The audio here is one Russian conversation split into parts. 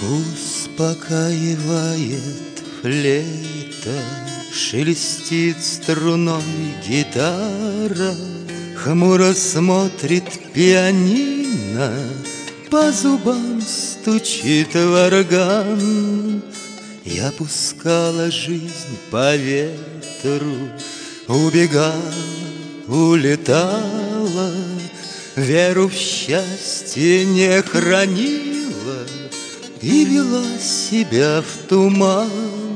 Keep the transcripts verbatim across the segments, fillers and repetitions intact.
Успокаивает флейта, шелестит струной гитара, хмуро смотрит пианино, по зубам стучит варган. Я пускала жизнь по ветру, убегала, улетала, веру в счастье не хранила и вела себя в туман.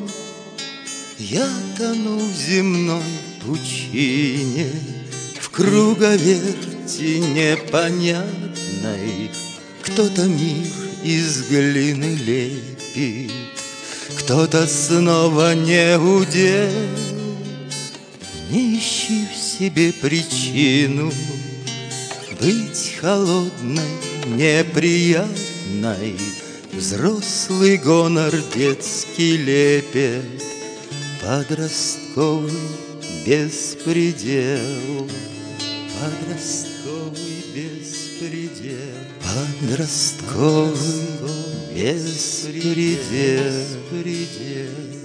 Я тону в земной пучине, в круговерти непонятной. Кто-то мир из глины лепит, кто-то снова не удел. Не ищи в себе причину быть холодной, неприятной. Взрослый гонор, детский лепет, подростковый беспредел. Подростковый беспредел. Подростковый беспредел.